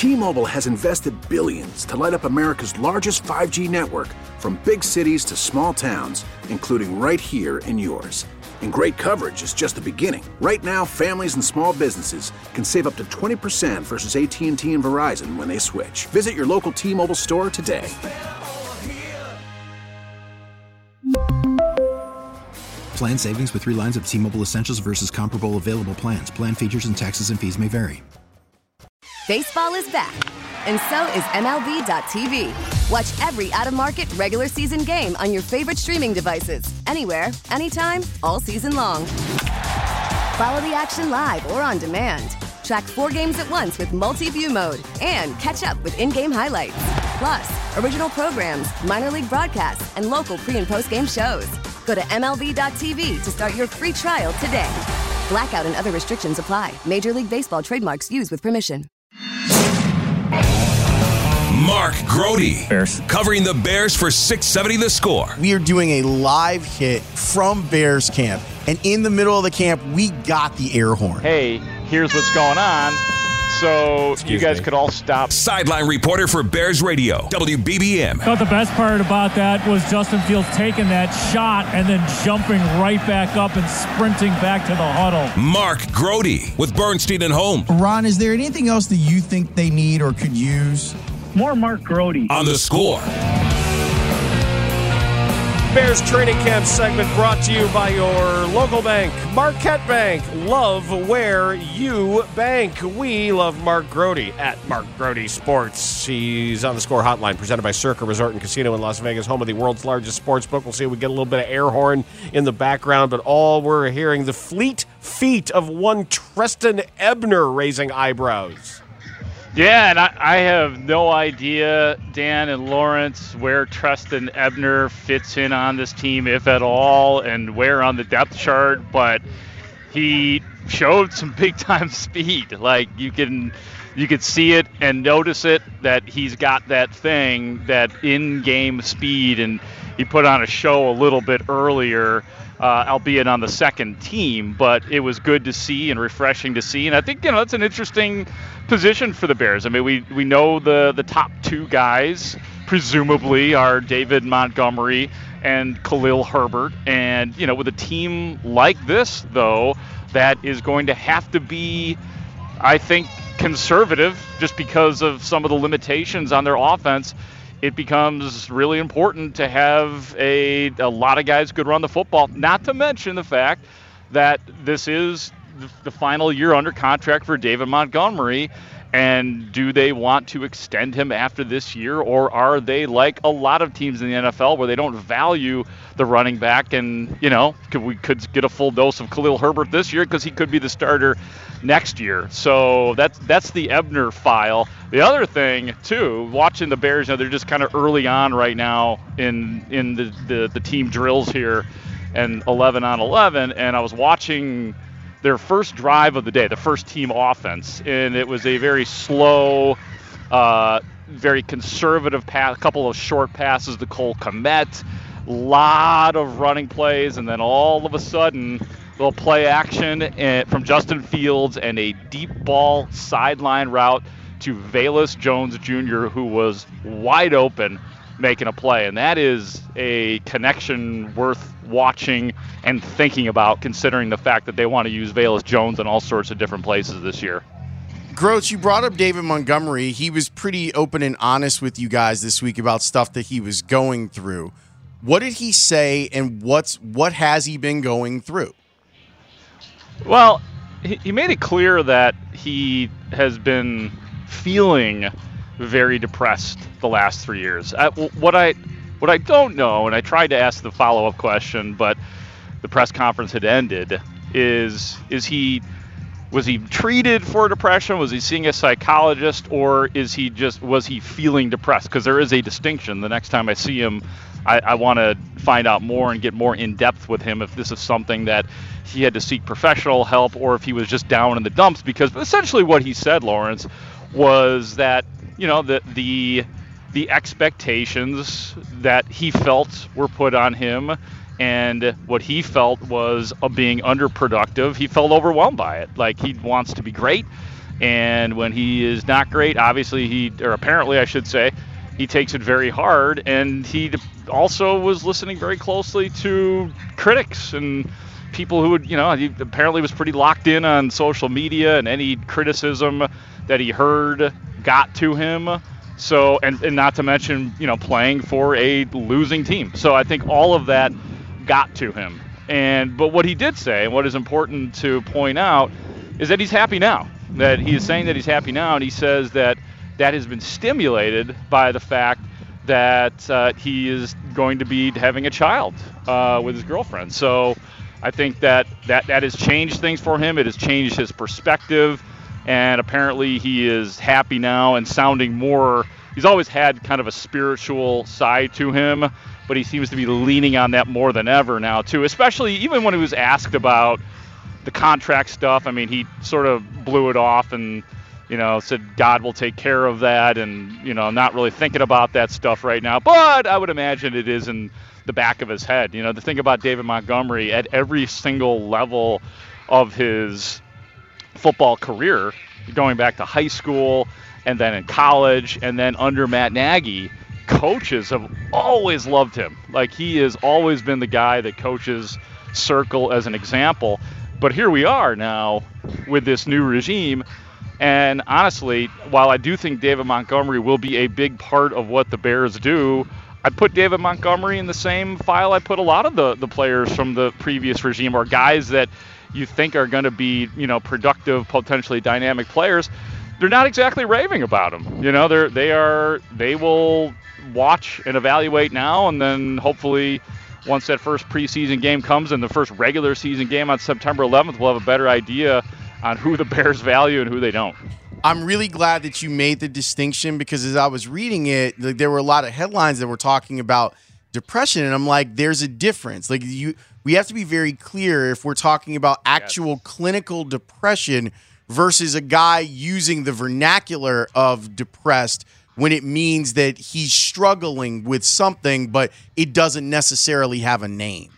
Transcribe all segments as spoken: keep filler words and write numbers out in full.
T-Mobile has invested billions to light up America's largest five G network, from big cities to small towns, including right here in yours. And great coverage is just the beginning. Right now, families and small businesses can save up to twenty percent versus A T and T and Verizon when they switch. Visit your local T-Mobile store today. Plan savings with three lines of T-Mobile Essentials versus comparable available plans. Plan features and taxes and fees may vary. Baseball is back, and so is M L B dot T V. Watch every out-of-market regular season game on your favorite streaming devices, anywhere, anytime, all season long. Follow the action live or on demand. Track four games at once with multi-view mode and catch up with in-game highlights. Plus, original programs, minor league broadcasts, and local pre- and post-game shows. Go to M L B dot T V to start your free trial today. Blackout and other restrictions apply. Major League Baseball trademarks used with permission. Mark Grody, Bears. Covering the Bears for six seventy The Score. We are doing a live hit from Bears camp, and in the middle of the camp, we got the air horn. Hey, here's what's going on. So Excuse you guys me. could all stop. Sideline reporter for Bears Radio, W B B M. I thought the best part about that was Justin Fields taking that shot and then jumping right back up and sprinting back to the huddle. Mark Grody with Bernstein and Holm. Ron, is there anything else that you think they need or could use? More Mark Grody. On The Score. Bears Training Camp segment brought to you by your local bank, Marquette Bank. Love where you bank. We love Mark Grody at Mark Grody Sports. He's on The Score hotline, presented by Circa Resort and Casino in Las Vegas, home of the world's largest sports book. We'll see if we get a little bit of air horn in the background, but all we're hearing, the fleet feet of one Trestan Ebner raising eyebrows. Yeah, and I, I have no idea, Dan and Lawrence, where Trestan Ebner fits in on this team, if at all, and where on the depth chart, but he showed some big-time speed. Like, you can you could see it and notice it, that he's got that thing, that in-game speed, and he put on a show a little bit earlier, uh, albeit on the second team, but it was good to see and refreshing to see. And I think, you know, that's an interesting position for the Bears. I mean, we, we know the, the top two guys, presumably, are David Montgomery and Khalil Herbert. And, you know, with a team like this, though, that is going to have to be, I think, conservative just because of some of the limitations on their offense, it becomes really important to have a, a lot of guys who could run the football, not to mention the fact that this is the, the final year under contract for David Montgomery. And do they want to extend him after this year, or are they like a lot of teams in the N F L where they don't value the running back? And, you know, could we could get a full dose of Khalil Herbert this year because he could be the starter next year. So that's that's the Ebner file. The other thing, too, watching the Bears, you know, they're just kind of early on right now in in the, the, the team drills here and eleven on eleven, and I was watching their first drive of the day, the first team offense, and it was a very slow, uh, very conservative pass, a couple of short passes to Cole Kmet, a lot of running plays, and then all of a sudden, little play action and, from Justin Fields, and a deep ball sideline route to Velus Jones Junior, who was wide open making a play. And that is a connection worth watching and thinking about, considering the fact that they want to use Velus Jones in all sorts of different places this year. Gross, you brought up David Montgomery. He was pretty open and honest with you guys this week about stuff that he was going through. What did he say, and what's what has he been going through? Well, he, he made it clear that he has been feeling very depressed the last three years. I, what I what I don't know, and I tried to ask the follow-up question, but the press conference had ended, is is he was he treated for depression? Was he seeing a psychologist, or is he just was he feeling depressed? Because there is a distinction. The next time I see him, I, I want to find out more and get more in depth with him if this is something that he had to seek professional help, or if he was just down in the dumps. Because essentially what he said, Lawrence, was that, you know, the the the expectations that he felt were put on him, and what he felt was uh, being underproductive. He felt overwhelmed by it. Like, he wants to be great, And when he is not great, obviously he, or apparently I should say, he takes it very hard. And he also was listening very closely to critics and people who would, you know, he apparently was pretty locked in on social media, and any criticism that he heard got to him. So, and, and not to mention, you know, playing for a losing team. So I think all of that got to him. And but what he did say, and what is important to point out, is that he's happy now. That he is saying that he's happy now, and he says that that has been stimulated by the fact that uh, he is going to be having a child uh, with his girlfriend. So I think that, that that has changed things for him. It has changed his perspective, and apparently he is happy now and sounding more. He's always had kind of a spiritual side to him, but he seems to be leaning on that more than ever now, too, especially even when he was asked about the contract stuff. I mean, he sort of blew it off and, you know, said God will take care of that, and, you know, not really thinking about that stuff right now. But I would imagine it is in the back of his head. You know, the thing about David Montgomery, at every single level of his football career, going back to high school and then in college and then under Matt Nagy, coaches have always loved him. Like, he has always been the guy that coaches circle as an example. But here we are now with this new regime. And honestly, while I do think David Montgomery will be a big part of what the Bears do, I put David Montgomery in the same file I put a lot of the, the players from the previous regime, or guys that you think are going to be, you know, productive, potentially dynamic players. They're not exactly raving about him. You know, they're they are they will watch and evaluate now, and then hopefully once that first preseason game comes and the first regular season game on September eleventh, we'll have a better idea on who the Bears value and who they don't. I'm really glad that you made the distinction, because as I was reading it, like, there were a lot of headlines that were talking about depression, and I'm like, there's a difference. Like, you, we have to be very clear if we're talking about actual yes. clinical depression versus a guy using the vernacular of depressed when it means that he's struggling with something, but it doesn't necessarily have a name.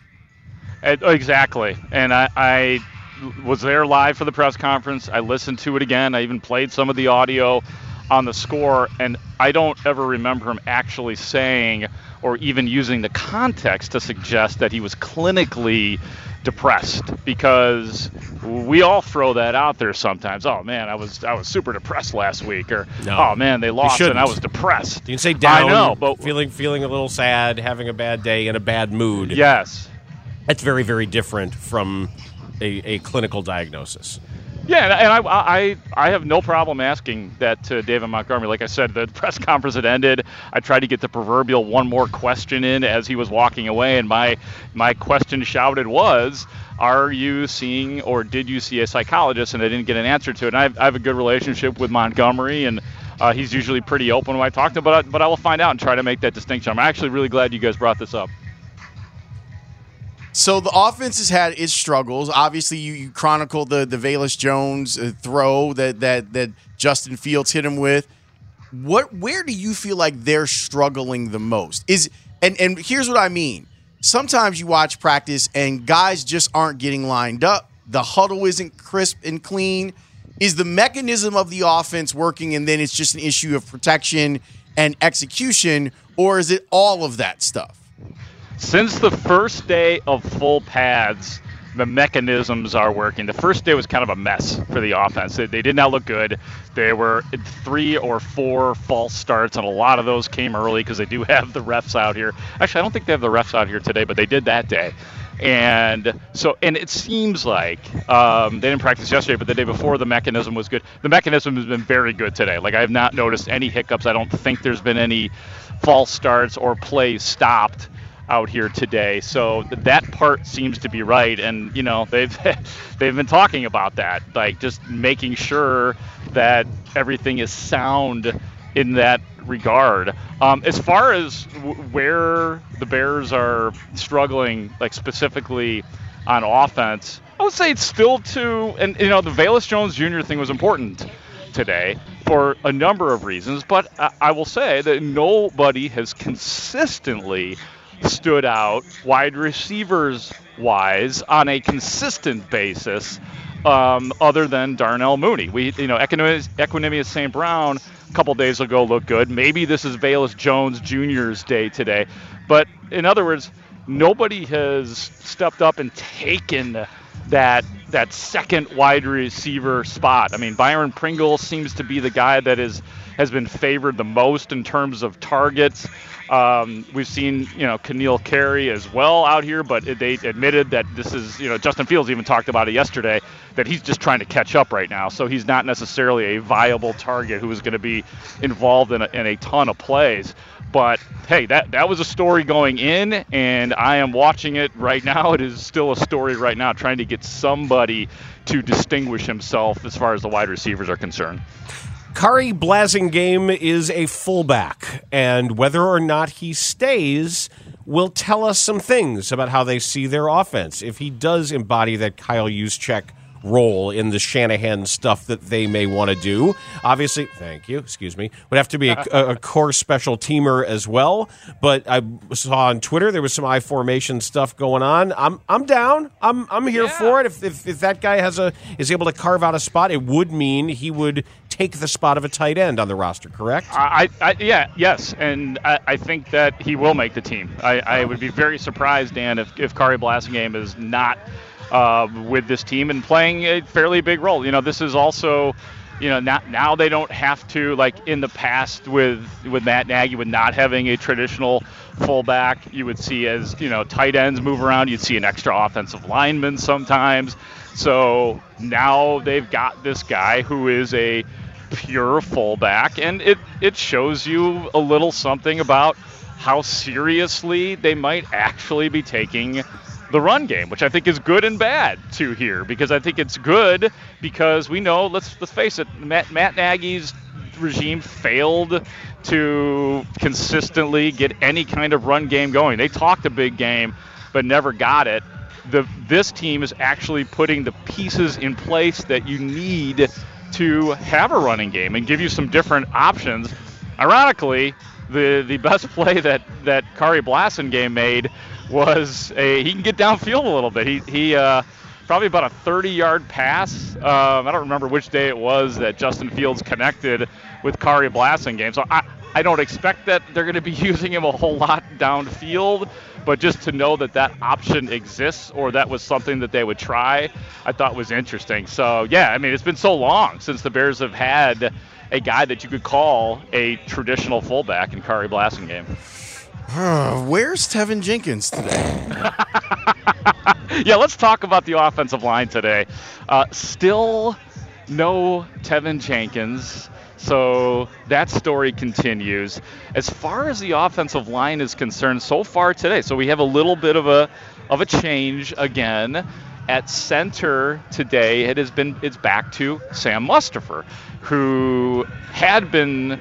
Exactly. And I, I was there live for the press conference. I listened to it again. I even played some of the audio on the score, and I don't ever remember him actually saying or even using the context to suggest that he was clinically depressed, because we all throw that out there sometimes. Oh man, I was I was super depressed last week, or no, oh man, they lost and I was depressed. You can say down, I know, but feeling feeling a little sad, having a bad day, in a bad mood. Yes, that's very very different from a, a clinical diagnosis. Yeah, and I, I I have no problem asking that to David Montgomery. Like I said, the press conference had ended. I tried to get the proverbial one more question in as he was walking away, and my my question shouted was, are you seeing or did you see a psychologist? And I didn't get an answer to it. And I have, I have a good relationship with Montgomery, and uh, he's usually pretty open when I talk to him, but I, but I will find out and try to make that distinction. I'm actually really glad you guys brought this up. So the offense has had its struggles. Obviously, you, you chronicled the the Velus Jones uh, throw that that that Justin Fields hit him with. What where do you feel like they're struggling the most? Is and and here's what I mean. Sometimes you watch practice and guys just aren't getting lined up. The huddle isn't crisp and clean. Is the mechanism of the offense working, and then it's just an issue of protection and execution, or is it all of that stuff? Since the first day of full pads, the mechanisms are working. The first day was kind of a mess for the offense. They, they did not look good. There were three or four false starts, and a lot of those came early because they do have the refs out here. Actually, I don't think they have the refs out here today, but they did that day. And so, and it seems like um, they didn't practice yesterday, but the day before the mechanism was good. The mechanism has been very good today. Like, I have not noticed any hiccups. I don't think there's been any false starts or plays stopped out here today, so that part seems to be right. And you know, they've they've been talking about that, like just making sure that everything is sound in that regard. Um, as far as w- where the Bears are struggling, like specifically on offense, I would say it's still to, and you know, the Velus Jones Junior thing was important today for a number of reasons, but I, I will say that nobody has consistently stood out wide receivers wise on a consistent basis um, other than Darnell Mooney. We, you know, Equanimous, Equanimous Saint Brown a couple days ago looked good. Maybe this is Velus Jones Junior's day today. But in other words, nobody has stepped up and taken that that second wide receiver spot. I mean, Byron Pringle seems to be the guy that is has been favored the most in terms of targets. Um, we've seen, you know, Keneal Carey as well out here, but they admitted that this is, you know, Justin Fields even talked about it yesterday, that he's just trying to catch up right now. So he's not necessarily a viable target who is going to be involved in a, in a ton of plays. But, hey, that, that was a story going in, and I am watching it right now. It is still a story right now, trying to get somebody to distinguish himself as far as the wide receivers are concerned. Kari Blasingame is a fullback, and whether or not he stays will tell us some things about how they see their offense. If he does embody that Kyle Juszczyk role in the Shanahan stuff that they may want to do. Obviously, thank you, excuse me, would have to be a, a core special teamer as well. But I saw on Twitter there was some I formation stuff going on. I'm I'm down. I'm I'm here yeah. for it. If, if if that guy has a is able to carve out a spot, it would mean he would take the spot of a tight end on the roster, correct? I, I yeah, yes, and I, I think that he will make the team. I, I would be very surprised, Dan, if, if Kari Blasingame is not uh, with this team and playing a fairly big role. You know, this is also, you know, now, now they don't have to, like in the past with, with Matt Nagy, with not having a traditional fullback, you would see as, you know, tight ends move around, you'd see an extra offensive lineman sometimes. So now they've got this guy who is a pure fullback, and it, it shows you a little something about how seriously they might actually be taking the run game, which I think is good and bad too here, because I think it's good because we know, let's let's face it, Matt, Matt Nagy's regime failed to consistently get any kind of run game going. They talked a big game, but never got it. The this team is actually putting the pieces in place that you need to have a running game and give you some different options. Ironically, the the best play that that Kari Blasingame made was a he can get downfield a little bit. He he uh, probably about a thirty-yard pass. Um, I don't remember which day it was that Justin Fields connected with Kari Blasingame. So I I don't expect that they're going to be using him a whole lot downfield. But just to know that that option exists, or that was something that they would try, I thought was interesting. So, yeah, I mean, it's been so long since the Bears have had a guy that you could call a traditional fullback in Kari Blasingame. Where's Tevin Jenkins today? Yeah, let's talk about the offensive line today. Uh, still no Tevin Jenkins. So that story continues. As far as the offensive line is concerned, so far today, so we have a little bit of a of a change again. At center today, it has been it's back to Sam Mustipher, who had been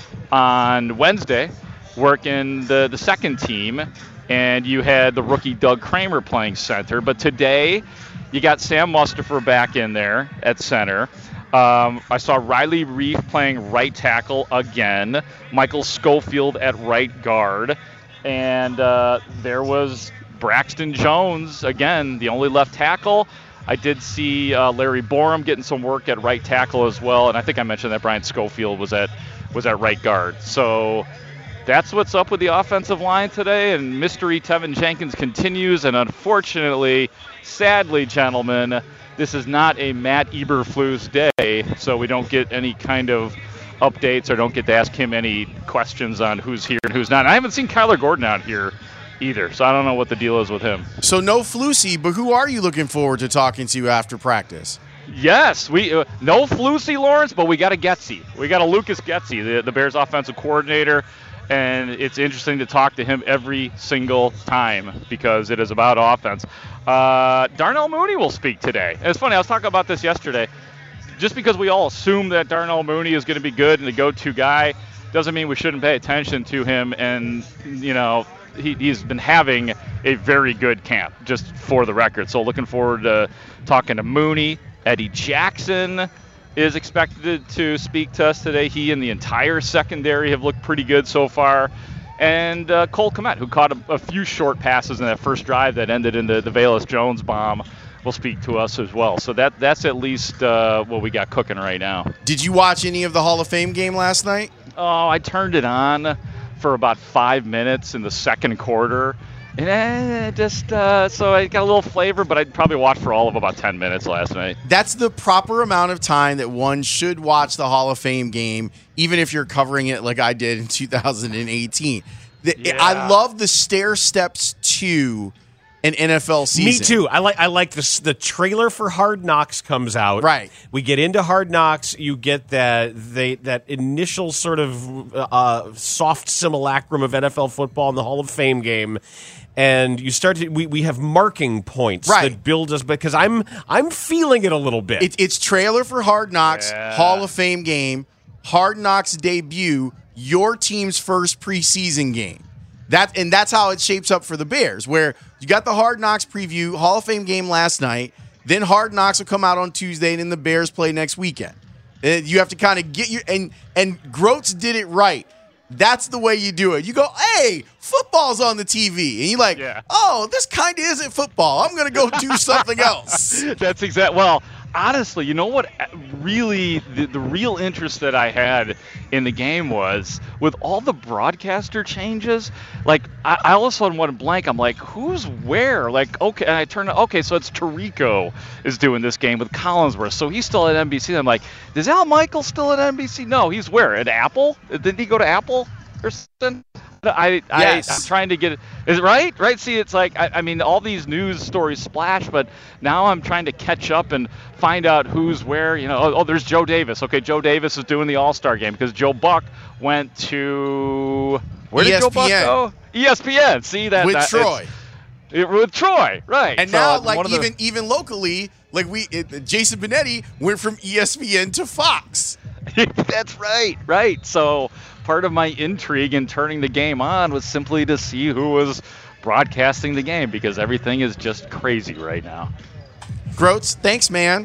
on Wednesday working the, the second team, and you had the rookie Doug Kramer playing center. But today, you got Sam Mustipher back in there at center. Um, I saw Riley Reef playing right tackle again, Michael Schofield at right guard, and uh, there was Braxton Jones, again, the only left tackle. I did see uh, Larry Borum getting some work at right tackle as well, and I think I mentioned that Brian Schofield was at was at right guard. So that's what's up with the offensive line today, and mystery Tevin Jenkins continues, and unfortunately, sadly, gentlemen, this is not a Matt Eberflus day, so we don't get any kind of updates or don't get to ask him any questions on who's here and who's not. And I haven't seen Kyler Gordon out here either, so I don't know what the deal is with him. So no Flusy, but who are you looking forward to talking to after practice? Yes, we uh, no Flusy, Lawrence, but we got a Getsy. We got a Lucas Getsy, the, the Bears offensive coordinator, and it's interesting to talk to him every single time because it is about offense. Uh, Darnell Mooney will speak today. And it's funny, I was talking about this yesterday. Just because we all assume that Darnell Mooney is going to be good and the go-to guy doesn't mean we shouldn't pay attention to him. And, you know, he, he's been having a very good camp, just for the record. So looking forward to talking to Mooney. Eddie Jackson is expected to speak to us today. He and the entire secondary have looked pretty good so far. And uh, Cole Kmet, who caught a, a few short passes in that first drive that ended in the, the Velus Jones bomb will speak to us as well. So that that's at least uh, what we got cooking right now. Did you watch any of the Hall of Fame game last night? Oh, I turned it on for about five minutes in the second quarter. And eh, just uh, so I got a little flavor, but I'd probably watch for all of about ten minutes last night. That's the proper amount of time that one should watch the Hall of Fame game, even if you're covering it like I did in two thousand eighteen. The, Yeah. I love the stair steps to an N F L season. Me too. I like I like this. The trailer for Hard Knocks comes out. Right. We get into Hard Knocks. You get that they that initial sort of uh, soft simulacrum of N F L football in the Hall of Fame game. And you start to we, we have marking points Right. that build us because I'm I'm feeling it a little bit. It, it's trailer for Hard Knocks, Yeah. Hall of Fame game, Hard Knocks debut, your team's first preseason game. That and that's how it shapes up for the Bears, where you got the Hard Knocks preview, Hall of Fame game last night, then Hard Knocks will come out on Tuesday, and then the Bears play next weekend. Uh, you have to kind of get your and and Groats did it right. That's the way you do it. You go, hey, football's on the T V. And you're like, Yeah. oh, this kind of isn't football. I'm going to go do something else. That's exact. Well, honestly, you know what? Really, the, the real interest that I had in the game was with all the broadcaster changes. Like, I, I all of a sudden went blank. I'm like, who's where? Like, okay, and I turn. Okay, so it's Tirico is doing this game with Collinsworth. So he's still at N B C. I'm like, is Al Michaels still at N B C? No, he's where? At Apple? Didn't he go to Apple or something? I, I, Yes. I'm trying to get it. Is it right? Right? See, it's like, I, I mean, all these news stories splash, but now I'm trying to catch up and find out who's where. You know, oh, oh there's Joe Davis. Okay, Joe Davis is doing the All-Star game because Joe Buck went to, where did Joe Buck E S P N. go? E S P N. See that? With that, Troy. It, with Troy, right. And So now, one like of the- even even locally, like we it, Jason Benetti went from E S P N to Fox. That's right, right. So part of my intrigue in turning the game on was simply to see who was broadcasting the game because everything is just crazy right now. Groats, thanks, man.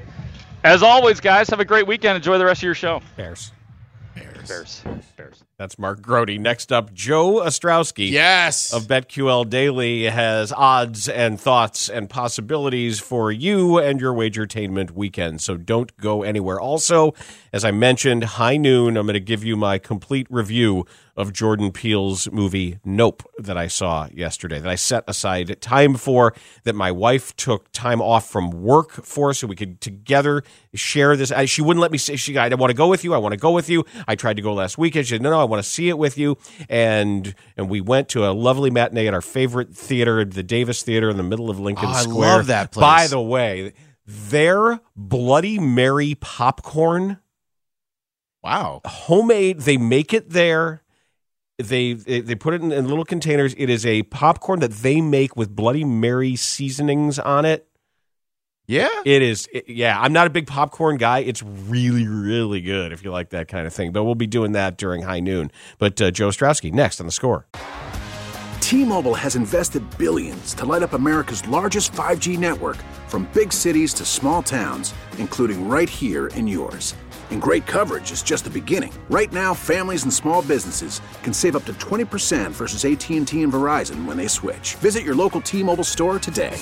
As always, guys, have a great weekend. Enjoy the rest of your show. Bears. Bears. Bears. Bears. That's Mark Grody. Next up, Joe Ostrowski. Yes. Of BetQL Daily has odds and thoughts and possibilities for you and your wagertainment weekend. So don't go anywhere. Also, as I mentioned, high noon, I'm going to give you my complete review of Jordan Peele's movie Nope that I saw yesterday, that I set aside time for, that my wife took time off from work for so we could together share this. I, she wouldn't let me say, she, I want to go with you. I want to go with you. I tried to go last weekend. She said, no, no, I want to see it with you. And and we went to a lovely matinee at our favorite theater, the Davis Theater in the middle of Lincoln Oh, I Square. love that place. By the way, their Bloody Mary popcorn, Wow. homemade, they make it there. They, they they put it in, in little containers. It is a popcorn that they make with Bloody Mary seasonings on it. Yeah. It is, it- yeah. I'm not a big popcorn guy. It's really, really good if you like that kind of thing. But we'll be doing that during high noon. But uh, Joe Ostrowski next on The Score. T-Mobile has invested billions to light up America's largest five G network, from big cities to small towns, including right here in yours. And great coverage is just the beginning. Right now, families and small businesses can save up to twenty percent versus A T and T and Verizon when they switch. Visit your local T-Mobile store today.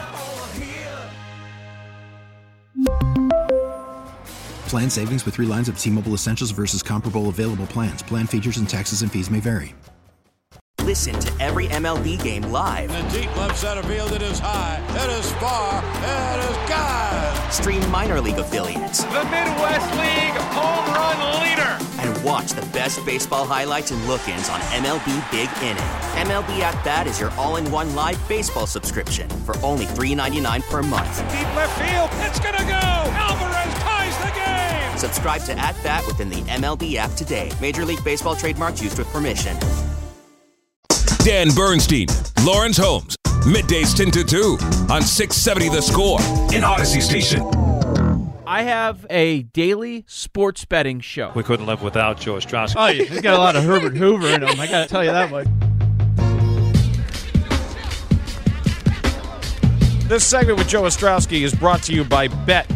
Plan savings with three lines of T-Mobile Essentials versus comparable available plans. Plan features and taxes and fees may vary. Listen to every M L B game live. In the deep left center field, it is high, it is far, it is gone. Stream minor league affiliates. The Midwest League home run leader. And watch the best baseball highlights and look-ins on M L B Big Inning. M L B At Bat is your all-in-one live baseball subscription for only three dollars and ninety-nine cents per month. Deep left field, it's gonna go. Alvarez ties the game. Subscribe to At Bat within the M L B app today. Major League Baseball trademarks used with permission. Dan Bernstein, Lawrence Holmes, middays ten to two on six seventy The Score in Odyssey Station. I have a daily sports betting show. We couldn't live without Joe Ostrowski. Oh, yeah, he's got a lot of Herbert Hoover in him. I got to tell you that much. This segment with Joe Ostrowski is brought to you by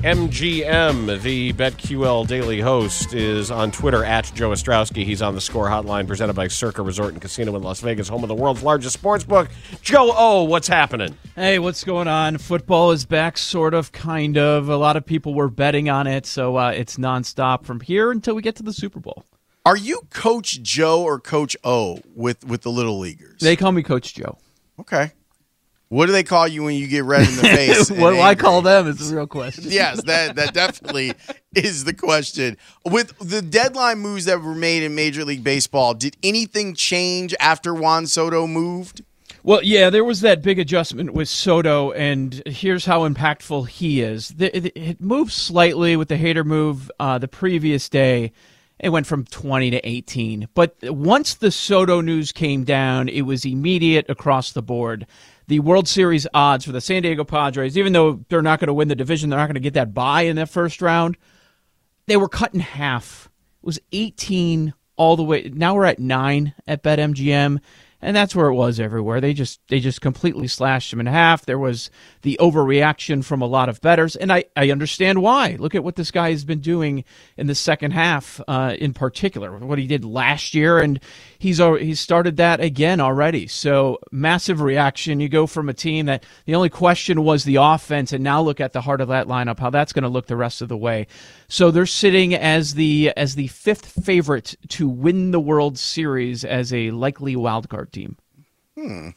BetMGM. The BetQL Daily host is on Twitter at Joe Ostrowski. He's on the Score Hotline, presented by Circa Resort and Casino in Las Vegas, home of the world's largest sportsbook. Joe O, what's happening? Hey, what's going on? Football is back, sort of, kind of. A lot of people were betting on it, so uh, it's nonstop from here until we get to the Super Bowl. Are you Coach Joe or Coach O with, with the Little Leaguers? They call me Coach Joe. Okay. What do they call you when you get red in the face? What do I call them is the real question. Yes, that that definitely is the question. With the deadline moves that were made in Major League Baseball, did anything change after Juan Soto moved? Well, yeah, there was that big adjustment with Soto, and here's how impactful he is. It moved slightly with the Hader move uh, the previous day. It went from twenty to eighteen. But once the Soto news came down, it was immediate across the board. The World Series odds for the San Diego Padres, even though they're not going to win the division, they're not going to get that bye in that first round, they were cut in half. It was eighteen all the way. Now we're at nine at BetMGM, and that's where it was everywhere. They just they just completely slashed them in half. There was the overreaction from a lot of bettors, and I, I understand why. Look at what this guy has been doing in the second half uh, in particular, what he did last year, and he's he's started that again already. So massive reaction. You go from a team that the only question was the offense, and now look at the heart of that lineup, how that's going to look the rest of the way. So they're sitting as the as the fifth favorite to win the World Series as a likely wild card team. Hmm.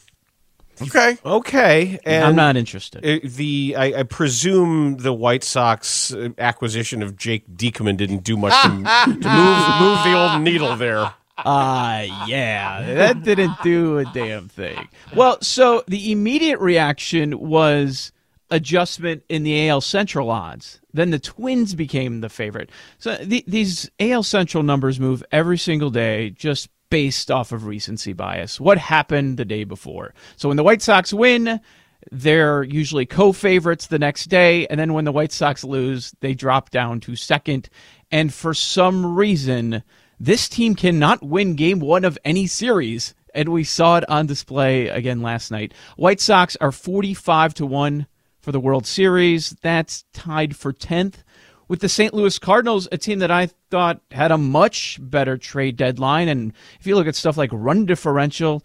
Okay. Okay. And I'm not interested. The I, I presume the White Sox acquisition of Jake Diekman didn't do much to, to move move the old needle there. Uh, yeah, that didn't do a damn thing. Well, so the immediate reaction was adjustment in the A L Central odds. Then the Twins became the favorite. So the, these A L Central numbers move every single day, just based off of recency bias. What happened the day before? So when the White Sox win, they're usually co-favorites the next day, and then when the White Sox lose, they drop down to second. And for some reason, this team cannot win game one of any series, and we saw it on display again last night. White Sox are forty-five to one for the World Series. That's tied for tenth with the Saint Louis Cardinals, a team that I thought had a much better trade deadline. And if you look at stuff like run differential,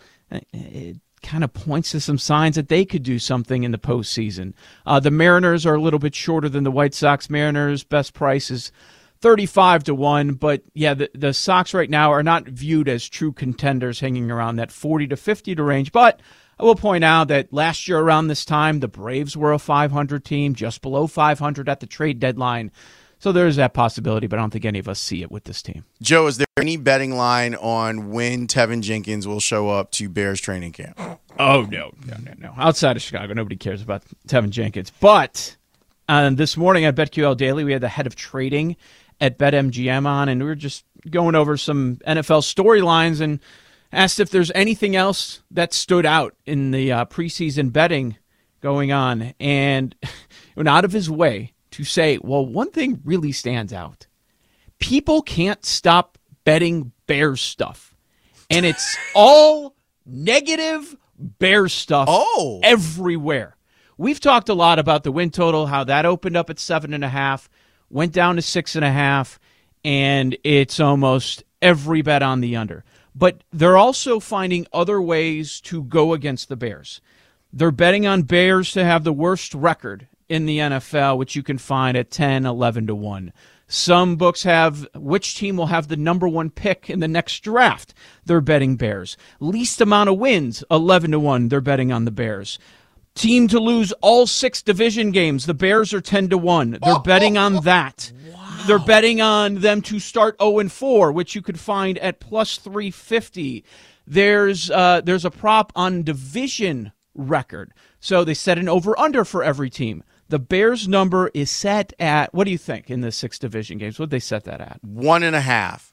it kind of points to some signs that they could do something in the postseason. Uh, the Mariners are a little bit shorter than the White Sox. Mariners' best price is thirty-five to one, but yeah, the, the Sox right now are not viewed as true contenders, hanging around that forty to fifty to range. But I will point out that last year around this time, the Braves were a five hundred team, just below five hundred at the trade deadline. So there's that possibility, but I don't think any of us see it with this team. Joe, is there any betting line on when Tevin Jenkins will show up to Bears training camp? Oh, no, no, no, no. Outside of Chicago, nobody cares about Tevin Jenkins. But uh, this morning at BetQL Daily, we had the head of trading at BetMGM on, and we were just going over some N F L storylines and asked if there's anything else that stood out in the uh, preseason betting going on. And went out of his way to say, well, one thing really stands out. People can't stop betting Bears stuff. And it's all negative Bears stuff oh. everywhere. We've talked a lot about the win total, how that opened up at seven and a half, went down to six and a half, and it's almost every bet on the under. But they're also finding other ways to go against the Bears. They're betting on Bears to have the worst record in the N F L, which you can find at ten, eleven to one. Some books have which team will have the number one pick in the next draft. They're betting Bears. Least amount of wins, eleven to one. They're betting on the Bears. Team to lose all six division games. The Bears are ten to one. They're oh, betting on that. Wow. They're betting on them to start oh and four, which you could find at plus three fifty. There's uh, there's a prop on division record. So they set an over-under for every team. The Bears number is set at, what do you think in the six division games? What did they set that at? One and a half.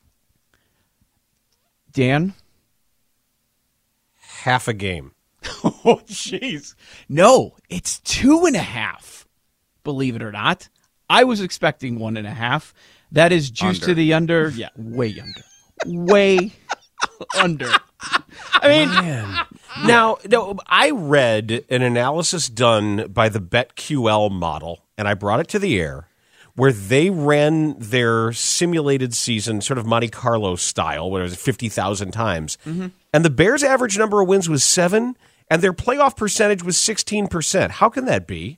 Dan? Half a game. Oh, jeez. No, it's two and a half, believe it or not. I was expecting one and a half. That is juice under. to the under. Yeah, way under. Way under. I mean, now, no, I read an analysis done by the BetQL model, and I brought it to the air, where they ran their simulated season sort of Monte Carlo style, where it was fifty thousand times. Mm-hmm. And the Bears' average number of wins was seven, and their playoff percentage was sixteen percent. How can that be?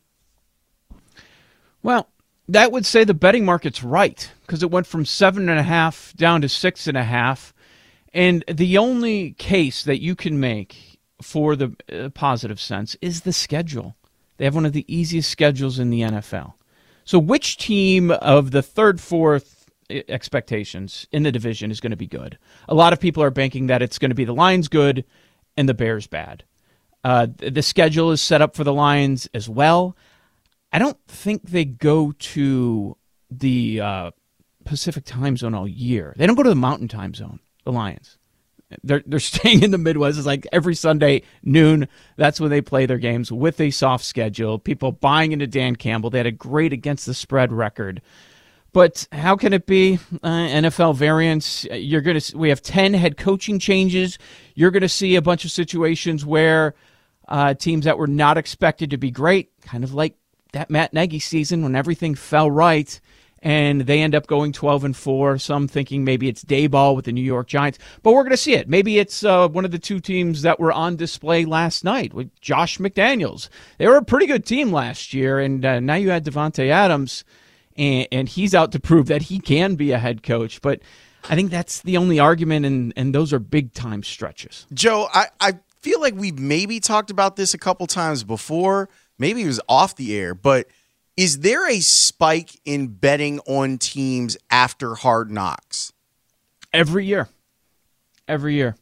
Well, that would say the betting market's right, because it went from seven and a half down to six and a half. And the only case that you can make for the uh, positive sense is the schedule. They have one of the easiest schedules in the N F L. So which team of the third, fourth expectations in the division is going to be good? A lot of people are banking that it's going to be the Lions good and the Bears bad. Uh, the schedule is set up for the Lions as well. I don't think they go to the uh, Pacific time zone all year. They don't go to the Mountain time zone, the Lions. They're they're staying in the Midwest. It's like every Sunday noon. That's when they play their games with a soft schedule. People buying into Dan Campbell. They had a great against the spread record. But how can it be uh, N F L variance? You're gonna. We have ten head coaching changes. You're going to see a bunch of situations where uh, teams that were not expected to be great, kind of like that Matt Nagy season when everything fell right, and they end up going twelve and four. Some thinking maybe it's Dayball with the New York Giants, but we're going to see it. Maybe it's uh, one of the two teams that were on display last night with Josh McDaniels. They were a pretty good team last year, and uh, now you had Devontae Adams, and, and he's out to prove that he can be a head coach. But I think that's the only argument, and, and those are big-time stretches. Joe, I, I feel like we've maybe talked about this a couple times before. Maybe it was off the air, but is there a spike in betting on teams after Hard Knocks? Every year. Every year.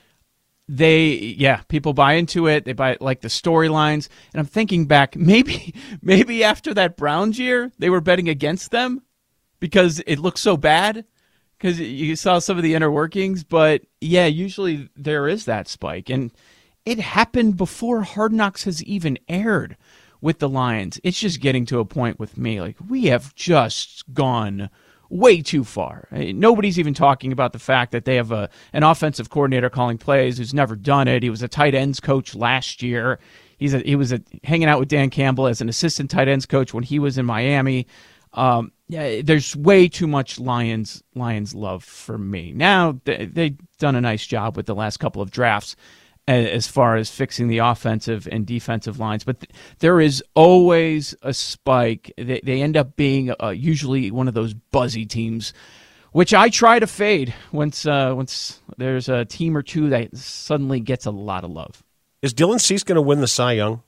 They, yeah, people buy into it. They buy like the storylines. And I'm thinking back, maybe maybe after that Browns year, they were betting against them because it looked so bad, because you saw some of the inner workings. But, yeah, usually there is that spike. And it happened before Hard Knocks has even aired with the Lions. It's just getting to a point with me, like, we have just gone way too far. Nobody's even talking about the fact that they have a an offensive coordinator calling plays who's never done it. He was a tight ends coach last year. He's a, he was a, hanging out with Dan Campbell as an assistant tight ends coach when he was in Miami. Um, yeah, there's way too much Lions Lions love for me. Now, they, they've done a nice job with the last couple of drafts as far as fixing the offensive and defensive lines. But th- there is always a spike. They, they end up being uh, usually one of those buzzy teams, which I try to fade once uh, once there's a team or two that suddenly gets a lot of love. Is Dylan Cease going to win the Cy Young?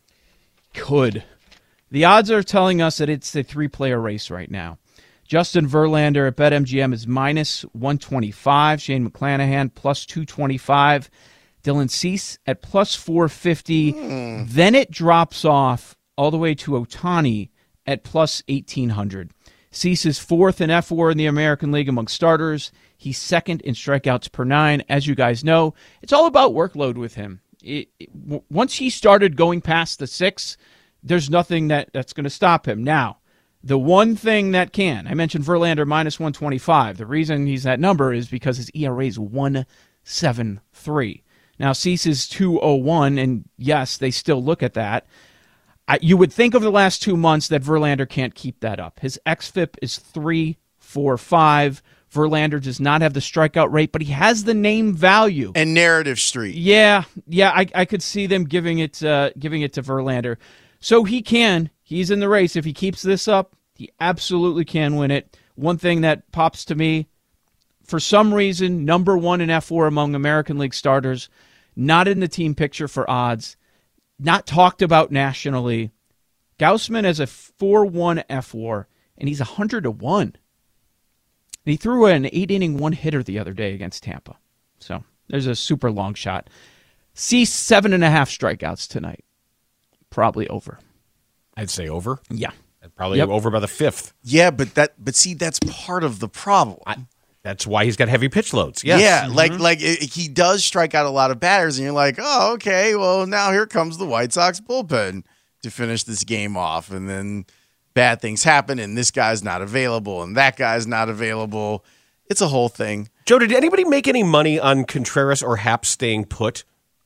Could. The odds are telling us that it's a three-player race right now. Justin Verlander at BetMGM is minus one twenty-five. Shane McClanahan plus two twenty-five. Dylan Cease at plus four fifty. Mm. Then it drops off all the way to Ohtani at plus eighteen hundred. Cease is fourth in F W A R in the American League among starters. He's second in strikeouts per nine. As you guys know, it's all about workload with him. It, it, w- once he started going past the six, there's nothing that, that's going to stop him. Now, the one thing that can, I mentioned Verlander minus one twenty-five. The reason he's that number is because his E R A is one seventy-three. Now, Cease is two oh one, and yes, they still look at that. I, you would think over the last two months that Verlander can't keep that up. His X F I P is three forty-five. Verlander does not have the strikeout rate, but he has the name value. And narrative street. Yeah, yeah, I, I could see them giving it, uh, giving it to Verlander. So he can. He's in the race. If he keeps this up, he absolutely can win it. One thing that pops to me, for some reason, number one in F W A R among American League starters, not in the team picture for odds, not talked about nationally. Gausman has a four one F W A R, and he's one hundred to one. And he threw an eight-inning one-hitter the other day against Tampa. So there's a super long shot. Cease, seven and a half strikeouts tonight. Probably over. I'd say over. Yeah. Probably Yep. over by the fifth. Yeah, but that but see, that's part of the problem. I, that's why he's got heavy pitch loads. Yes. Yeah, Mm-hmm. like like it, he does strike out a lot of batters, and you're like, oh, okay, well, now here comes the White Sox bullpen to finish this game off, and then bad things happen, and this guy's not available, and that guy's not available. It's a whole thing. Joe, did anybody make any money on Contreras or Happ staying put?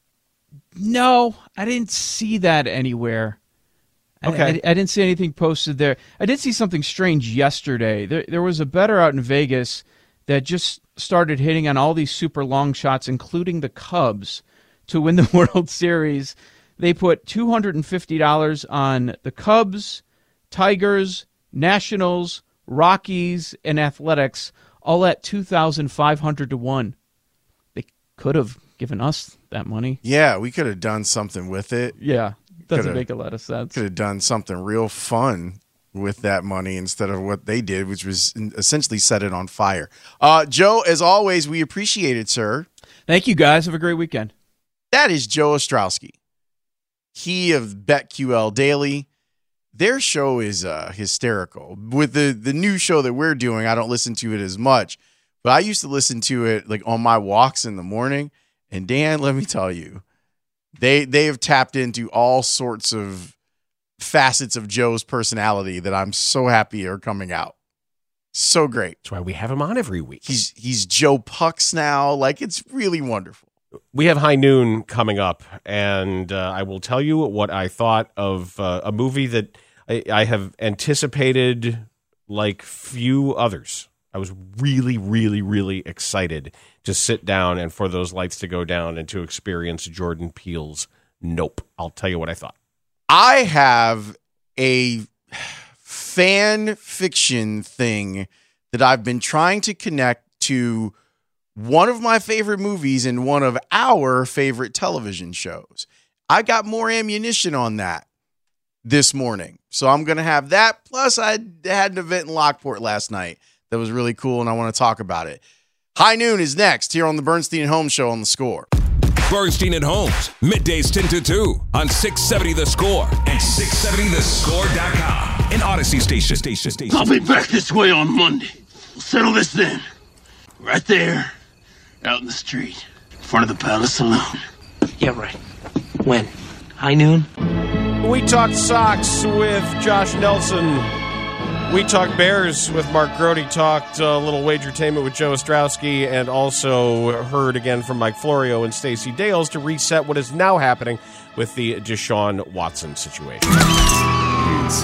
No, I didn't see that anywhere. Okay. I, I, I didn't see anything posted there. I did see something strange yesterday. There, there was a bettor out in Vegas that just started hitting on all these super long shots, including the Cubs, to win the World Series. They put two hundred fifty dollars on the Cubs, Tigers, Nationals, Rockies, and Athletics, all at two thousand five hundred to one. They could have given us that money. Yeah, we could have done something with it. Yeah, doesn't Coulda- make a lot of sense. Could have done something real fun with that money instead of what they did, which was essentially set it on fire. Uh, Joe, as always, we appreciate it, sir. Thank you, guys. Have a great weekend. That is Joe Ostrowski. He of BetQL Daily. Their show is uh, hysterical. With the, the new show that we're doing, I don't listen to it as much, but I used to listen to it like on my walks in the morning. And Dan, let me tell you, they they have tapped into all sorts of facets of Joe's personality that I'm so happy are coming out. So great. That's why we have him on every week. He's he's Joe Pucks now. Like, it's really wonderful. We have High Noon coming up, and uh, I will tell you what I thought of uh, a movie that I, I have anticipated like few others. I was really, really, really excited to sit down and for those lights to go down and to experience Jordan Peele's Nope. I'll tell you what I thought. I have a fan fiction thing that I've been trying to connect to one of my favorite movies and one of our favorite television shows. I got more ammunition on that this morning. So I'm going to have that. Plus, I had an event in Lockport last night that was really cool, and I want to talk about it. High Noon is next here on the Bernstein and Holmes Show on The Score. Bernstein and Holmes, middays ten to two on six seventy The Score and six seventy the score dot com. An Odyssey station. station, station. I'll be back this way on Monday. We'll settle this then. Right there, out in the street, in front of the Palace Saloon. Yeah, right. When? High Noon? We talked Sox with Josh Nelson. We talked Bears with Mark Grody, talked a little wagertainment with Joe Ostrowski, and also heard again from Mike Florio and Stacey Dales to reset what is now happening with the Deshaun Watson situation. It's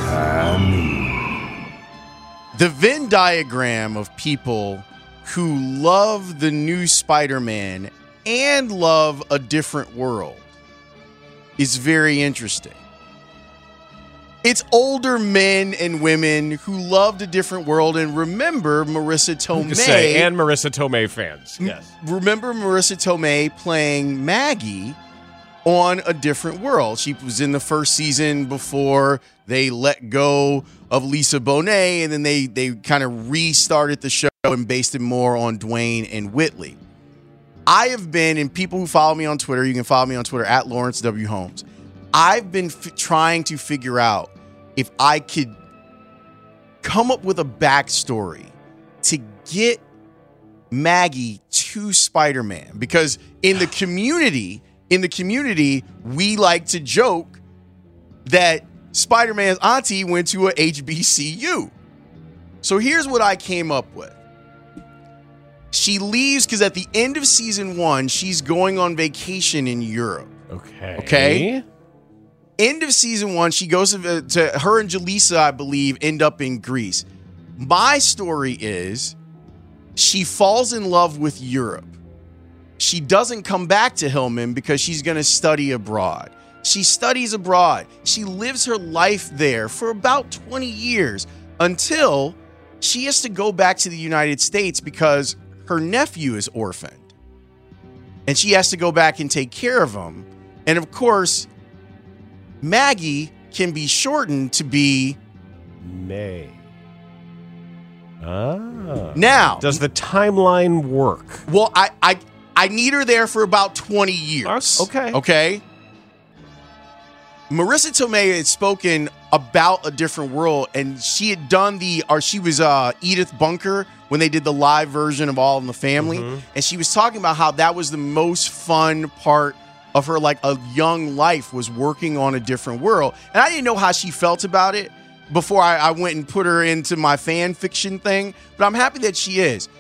the Venn diagram of people who love the new Spider-Man and love A Different World is very interesting. It's older men and women who loved A Different World and remember Marissa Tomei. Say, and Marissa Tomei fans, yes. Remember Marissa Tomei playing Maggie on A Different World. She was in the first season before they let go of Lisa Bonet, and then they, they kind of restarted the show and based it more on Dwayne and Whitley. I have been, and people who follow me on Twitter, you can follow me on Twitter at Lawrence W. Holmes. I've been f- trying to figure out if I could come up with a backstory to get Maggie to Spider-Man, because in the community, in the community, we like to joke that Spider-Man's auntie went to a H B C U. So here's what I came up with. She leaves because at the end of season one, she's going on vacation in Europe. Okay. Okay. End of season one, she goes to, to her and Jaleesa, I believe, end up in Greece. My story is she falls in love with Europe. She doesn't come back to Hillman because she's going to study abroad. She studies abroad. She lives her life there for about twenty years until she has to go back to the United States because her nephew is orphaned. And she has to go back and take care of him. And of course, Maggie can be shortened to be May. Ah. Now, does the timeline work? Well, I I, I need her there for about twenty years. Okay. Okay. Marissa Tomei had spoken about A Different World, and she had done the, or she was uh, Edith Bunker when they did the live version of All in the Family, mm-hmm. and she was talking about how that was the most fun part of her, like, a young life, was working on A Different World. And I didn't know how she felt about it before I, I went and put her into my fan fiction thing, but I'm happy that she is.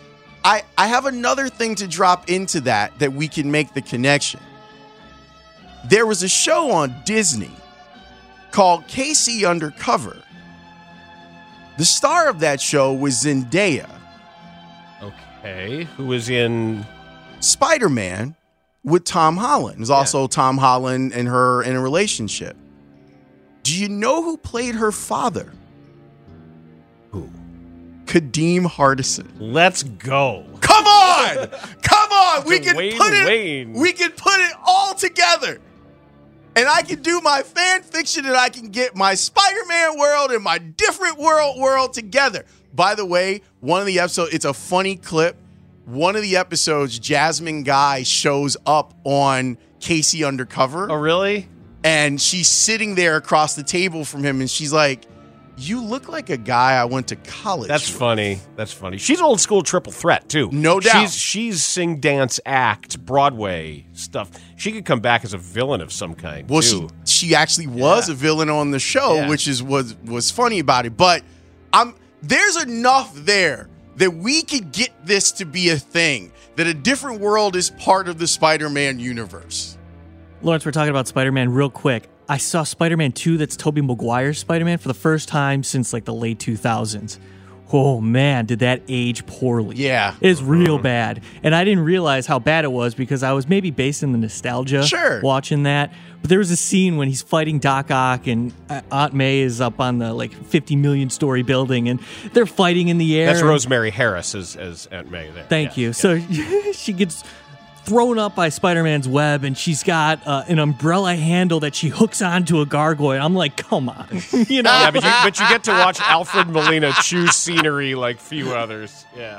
I, I have another thing to drop into that that we can make the connection. There was a show on Disney called K C Undercover. The star of that show was Zendaya. Okay. Who was in Spider-Man with Tom Holland. It was also yeah. Tom Holland and her in a relationship. Do you know who played her father? Who? Kadeem Hardison. Let's go. Come on! Come on! We can Wayne, put it Wayne. We can put it all together. And I can do my fan fiction and I can get my Spider-Man world and my different world world together. By the way, one of the episodes, it's a funny clip. One of the episodes, Jasmine Guy shows up on K C Undercover. Oh, really? And she's sitting there across the table from him and she's like, you look like a guy I went to college That's with. funny. That's funny. She's old school Triple Threat, too. No doubt. She's, she's sing, dance, act, Broadway stuff. She could come back as a villain of some kind, Well, too. she she actually was Yeah. a villain on the show, Yeah. which is was was funny about it. But I'm there's enough there that we could get this to be a thing, that a different world is part of the Spider-Man universe. Lawrence, we're talking about Spider-Man real quick. I saw Spider-Man two, that's Tobey Maguire's Spider-Man, for the first time since like the late two thousands. Oh man, did that age poorly. Yeah. It's real bad. And I didn't realize how bad it was because I was maybe based in the nostalgia Sure. watching that. But there was a scene when he's fighting Doc Ock and Aunt May is up on the like fifty million story building and they're fighting in the air. That's and- Rosemary Harris as, as Aunt May there. Thank Yeah. you. So she gets thrown up by Spider-Man's web, and she's got uh, an umbrella handle that she hooks onto a gargoyle. I'm like, come on, you know? Yeah, but you, but you get to watch Alfred Molina chew scenery like few others. Yeah.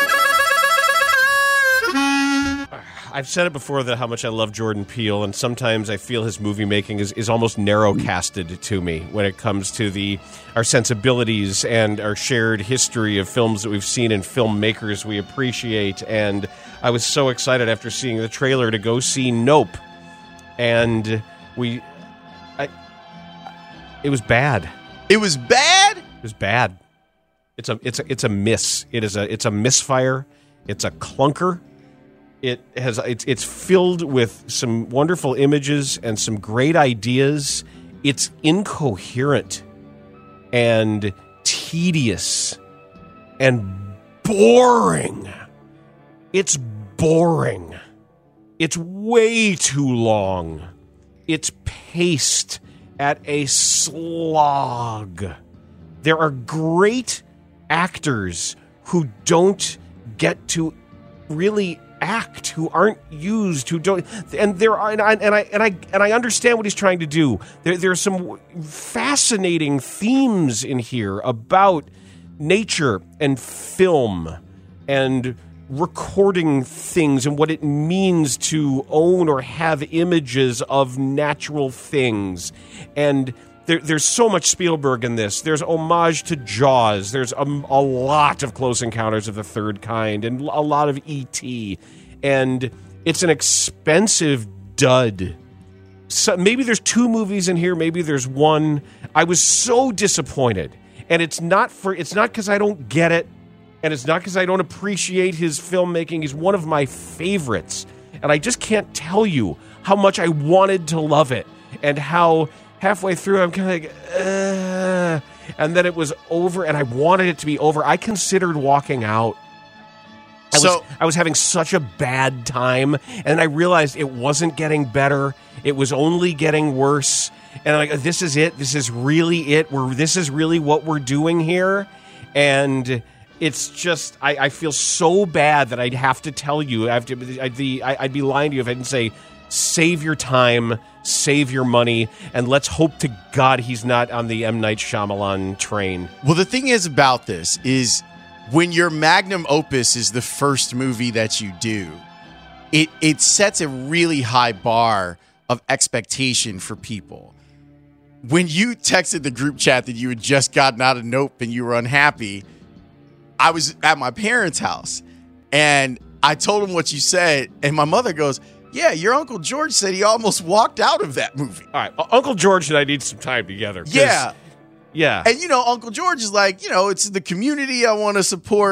I've said it before that how much I love Jordan Peele, and sometimes I feel his movie making is, is almost narrow-casted to me when it comes to the our sensibilities and our shared history of films that we've seen and filmmakers we appreciate. And I was so excited after seeing the trailer to go see Nope, and we, I, it was bad. It was bad? It was bad. It's a it's a it's a miss. It is a it's a misfire. It's a clunker. It has it's it's filled with some wonderful images and some great ideas. It's incoherent and tedious and boring. It's boring. It's way too long. It's paced at a slog. There are great actors who don't get to really act, who aren't used, who don't, and there are, and I and I and I, and I understand what he's trying to do. There, there are some fascinating themes in here about nature and film and recording things and what it means to own or have images of natural things. And there, there's so much Spielberg in this. There's homage to Jaws. There's a, a lot of Close Encounters of the Third Kind and a lot of E T And it's an expensive dud. So maybe there's two movies in here. Maybe there's one. I was so disappointed. And it's not for. It's not because I don't get it. And it's not because I don't appreciate his filmmaking. He's one of my favorites. And I just can't tell you how much I wanted to love it. And how halfway through I'm kind of like, uh, and then it was over and I wanted it to be over. I considered walking out. I, So- was, I was having such a bad time. And I realized it wasn't getting better. It was only getting worse. And I'm like, this is it. This is really it. We're, this is really what we're doing here. And it's just, I, I feel so bad that I'd have to tell you. I have to, I'd, be, I'd be lying to you if I didn't say, save your time, save your money, and let's hope to God he's not on the M. Night Shyamalan train. Well, the thing is about this is when your magnum opus is the first movie that you do, it it sets a really high bar of expectation for people. When you texted the group chat that you had just gotten out of Nope and you were unhappy, I was at my parents' house and I told them what you said, and my mother goes, yeah, your Uncle George said he almost walked out of that movie. All right, Uncle George and I need some time together. 'cause- Yeah. Yeah. And, you know, Uncle George is like, you know, it's the community I want to support,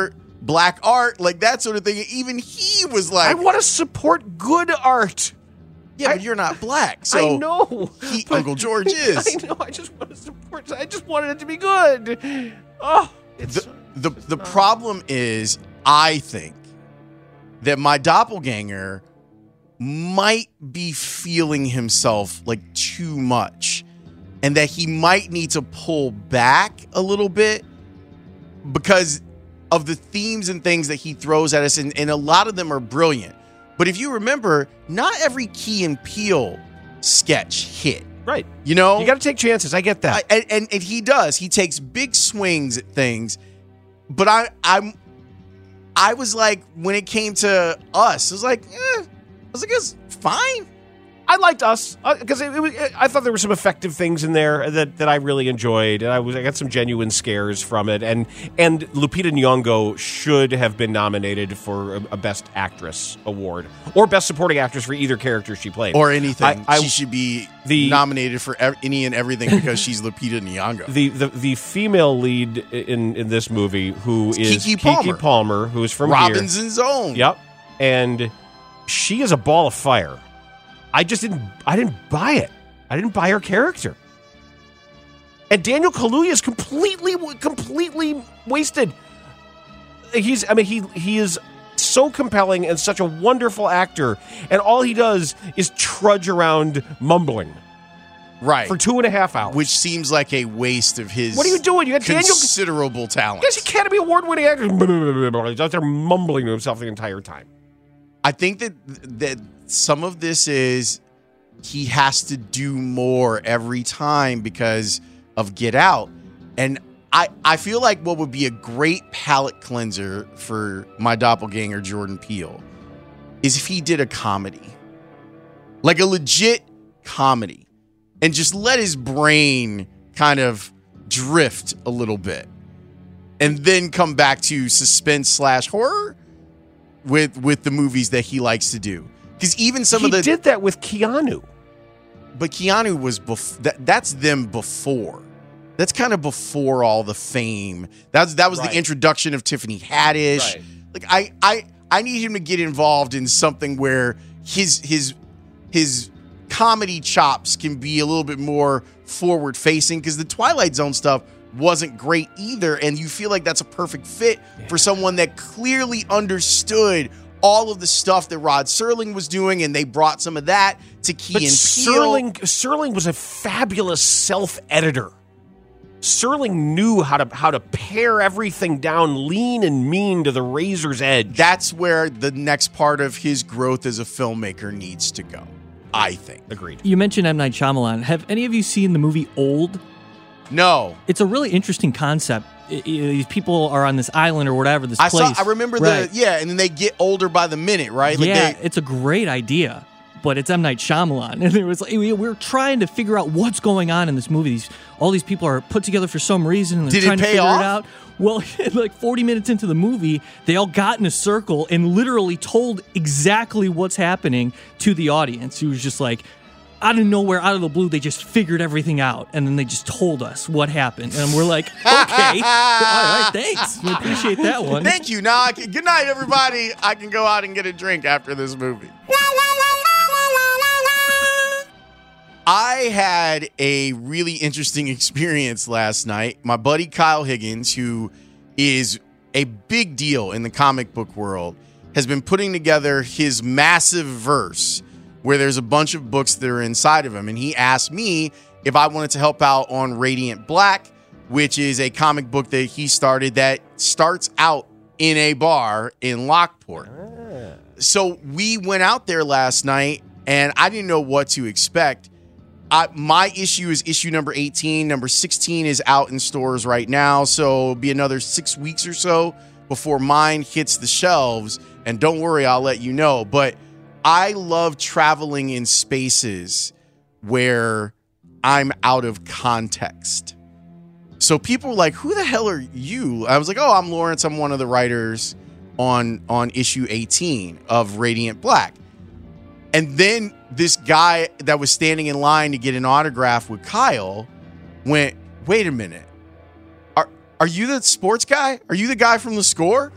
black art, like that sort of thing. Even he was like, I want to support good art. Yeah, I, but you're not black. So I know. He, Uncle George is. I know. I just want to support. I just wanted it to be good. Oh, it's the the, the problem is, I think that my doppelganger might be feeling himself like too much, and that he might need to pull back a little bit because of the themes and things that he throws at us, and, and a lot of them are brilliant. But if you remember, not every Key and Peele sketch hit. Right. You know? You got to take chances. I get that. I, and, and and he does. He takes big swings at things. But I I'm I was like, when it came to Us, I was like, eh. I was like, it's fine. I liked Us because uh, it, it was, I thought there were some effective things in there that, that I really enjoyed, and I was I got some genuine scares from it. And and Lupita Nyong'o should have been nominated for a, a Best Actress award or Best Supporting Actress for either character she played, or anything. I, I, she should be the, nominated for ev- any and everything because she's Lupita Nyong'o. The, the the female lead in in this movie, who it's is Keke Palmer. Keke Palmer, who is from Robinson's here. Own. Yep, and she is a ball of fire. I just didn't. I didn't buy it. I didn't buy her character. And Daniel Kaluuya is completely, completely wasted. He's. I mean, he he is so compelling and such a wonderful actor, and all he does is trudge around mumbling, right, for two and a half hours, which seems like a waste of his. What are you doing? You got considerable Daniel, talent. Yes, Academy Award-winning actor. He's out there mumbling to himself the entire time. I think that that. Some of this is he has to do more every time because of Get Out. And I, I feel like what would be a great palate cleanser for my doppelganger, Jordan Peele, is if he did a comedy. Like a legit comedy. And just let his brain kind of drift a little bit. And then come back to suspense slash horror with, with the movies that he likes to do. Because even some he of the he did that with Keanu, but Keanu was bef- that, that's them before. That's kind of before all the fame. That's that was right. the introduction of Tiffany Haddish. Right. Like I, I I need him to get involved in something where his his his comedy chops can be a little bit more forward facing. Because the Twilight Zone stuff wasn't great either, and you feel like that's a perfect fit yeah. for someone that clearly understood all of the stuff that Rod Serling was doing, and they brought some of that to Key but and Peele. Serling, Serling was a fabulous self-editor. Serling knew how to how to pare everything down, lean and mean to the razor's edge. That's where the next part of his growth as a filmmaker needs to go, I think. Agreed. You mentioned M. Night Shyamalan. Have any of you seen the movie Old? No. It's a really interesting concept. These people are on this island or whatever, this I place. Saw, I remember right. the, yeah, and then they get older by the minute, right? Like yeah, they, it's a great idea, but it's M. Night Shyamalan. And it was like, we we're trying to figure out what's going on in this movie. These, all these people are put together for some reason, and they're Did trying it to pay figure off? it out. Well, like forty minutes into the movie, they all got in a circle and literally told exactly what's happening to the audience. It was just like, out of nowhere, out of the blue, they just figured everything out, and then they just told us what happened, and we're like, okay, all right, thanks, we appreciate that one. Thank you. Now, I can, good night, everybody. I can go out and get a drink after this movie. I had a really interesting experience last night. My buddy Kyle Higgins, who is a big deal in the comic book world, has been putting together his massive verse where there's a bunch of books that are inside of him. And he asked me if I wanted to help out on Radiant Black, which is a comic book that he started that starts out in a bar in Lockport. Ah. So we went out there last night, and I didn't know what to expect. I, my issue is issue number eighteen. Number sixteen is out in stores right now, so it'll be another six weeks or so before mine hits the shelves. And don't worry, I'll let you know. But I love traveling in spaces where I'm out of context. So people were like, who the hell are you? I was like, oh, I'm Lawrence. I'm one of the writers on, on issue eighteen of Radiant Black. And then this guy that was standing in line to get an autograph with Kyle went, wait a minute. Are, are you the sports guy? Are you the guy from The Score?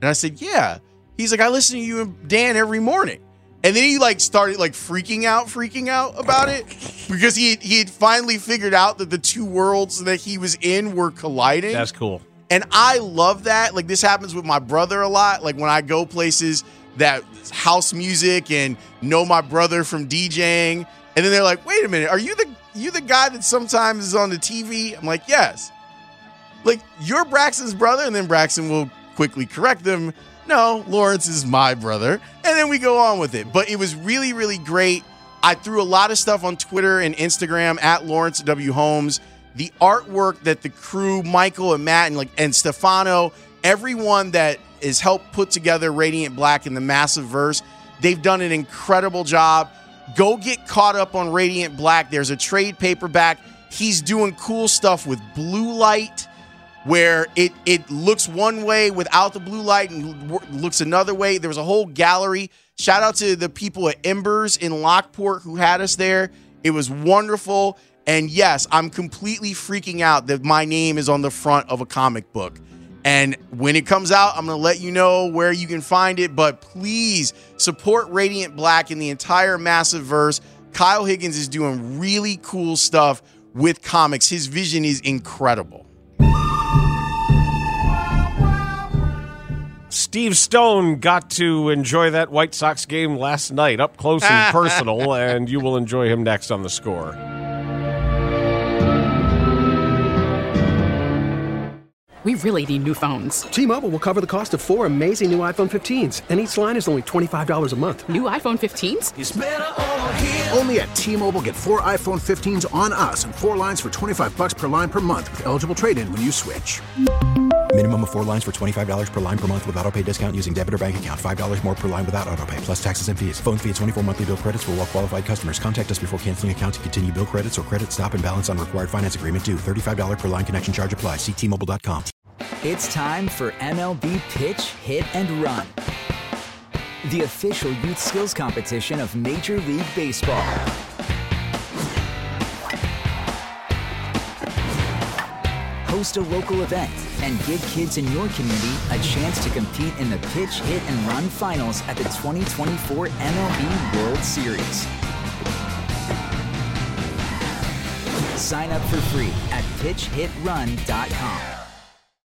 And I said, yeah. He's like, I listen to you and Dan every morning. And then he like started like freaking out, freaking out about it because he, he had finally figured out that the two worlds that he was in were colliding. That's cool. And I love that. Like, this happens with my brother a lot. Like, when I go places that house music and know my brother from DJing, and then they're like, wait a minute, are you the you the guy that sometimes is on the T V? I'm like, yes. Like, you're Braxton's brother, and then Braxton will quickly correct them. No, Lawrence is my brother. And then we go on with it. But it was really, really great. I threw a lot of stuff on Twitter and Instagram at Lawrence W. Holmes. The artwork that the crew, Michael and Matt and like and Stefano, everyone that has helped put together Radiant Black in the massive verse, they've done an incredible job. Go get caught up on Radiant Black. There's a trade paperback. He's doing cool stuff with blue light, where it it looks one way without the blue light and looks another way. There was a whole gallery. Shout out to the people at Embers in Lockport who had us there. It was wonderful. And yes, I'm completely freaking out that my name is on the front of a comic book. And when it comes out, I'm going to let you know where you can find it. But please support Radiant Black in the entire massive verse. Kyle Higgins is doing really cool stuff with comics. His vision is incredible. Steve Stone got to enjoy that White Sox game last night up close and personal, and you will enjoy him next on The Score. We really need new phones. T-Mobile will cover the cost of four amazing new iPhone fifteens, and each line is only twenty-five dollars a month. New iPhone fifteens? It's better over here. Only at T-Mobile, get four iPhone fifteens on us and four lines for twenty-five dollars per line per month with eligible trade-in when you switch. Minimum of four lines for twenty-five dollars per line per month with autopay discount using debit or bank account. five dollars more per line without autopay, plus taxes and fees. Phone fee at twenty-four monthly bill credits for well-qualified customers. Contact us before canceling account to continue bill credits or credit stop and balance on required finance agreement due. thirty-five dollars per line connection charge applies. See T Mobile dot com. It's time for M L B Pitch, Hit, and Run, the official youth skills competition of Major League Baseball. Host a local event and give kids in your community a chance to compete in the Pitch, Hit, and Run finals at the twenty twenty-four M L B World Series. Sign up for free at pitch hit run dot com.